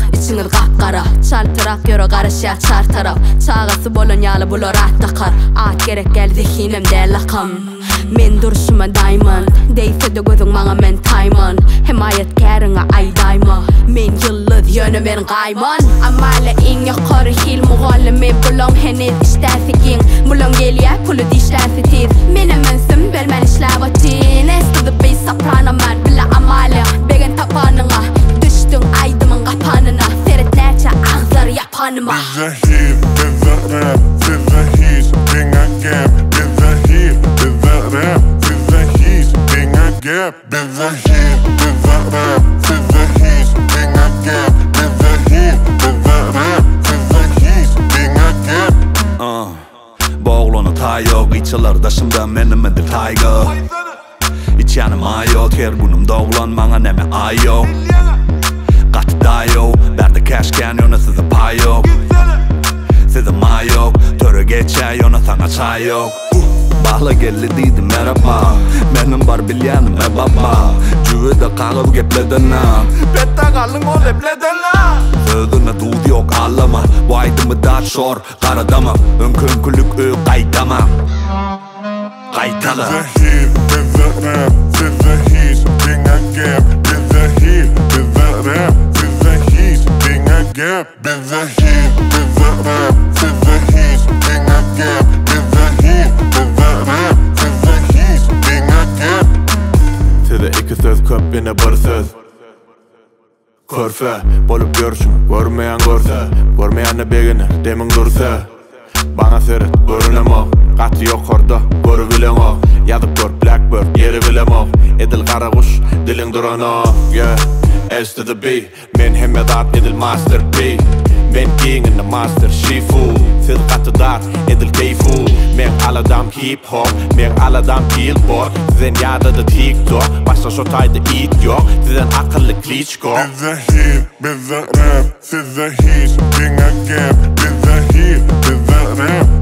içiniz kapkara. Çalpırak yürü karışıya çar taraf. Çağası bolonyalı bulur attakar. At gerek gel zihinim de lakam. Men duruşuma diamond. Deyse de gözün bana men taymon. Himayet kerine ay dayma. Men yıldız yönü ben gayman. Amale in yukarı hil muğallimi bulon henüz iştesikin. Bulon geliye pulu dişlesi tiz. Menem ensüm belmen işlevatin. Estudu bir soprano man bile amale. Begen tapanına düştün aydımın kapanına. Seret nerçe ağzar yapanıma. Bize hit, bize rap, bize hit, dinga gap. Bize hit, bize rap, bize hit, dinga gap. Bize hit, bize rap, bize hit, dinga gap. Bize hit, bize rap, bize hit, dinga gap. Boğlunu tay yok, içilarda şimdi menim edir tayga. İç yanım ay yok, her günüm doğulan bana neme ay yok. Katı da yok, berde keşken yöne size pay yok. Size may yok, törü geçe yöne sana çay yok. Bahla geldi deydi merhaba. Benim var bilyanım baba. Cüvede kalıp gepledin ha. Bette kalın o lepledin ha. Sözüne dud yok ağlama. Bu aydımı da şor karadama. Önkünkülük öğü kaydama. Kaytalı. Bize hit, bize rap, bize hit, dinga gap. Bize hit, bize rap, bize hit, dinga gap. Bize hit, bize rap, bize hit, dinga gap. Bize hit, bize rap, bize hit, dinga gap. Size iki söz köp yine bir söz. Körfe, bolup görüşün, görmeyen görse. Görmeyen beginir, demin dursa. Bana seyret, görünem o. Katı yok orada, görü bilen o. Yazıp gör, Blackbird, yeri bilen o. Edil kara kuş, dilin duran o. Yeah, S to the B. Men hemmedat, edil master B. Men king in the master, Shifu. Siz katı dar, edil keyfu. Men aladam hip hop, men aladam billboard. Sizin yada da TikTok, başta şotayda it yok. Sizin akıllı Klitschko. Bize hit, bize rap, size hit, dinga gap. Bize hit, bize rap,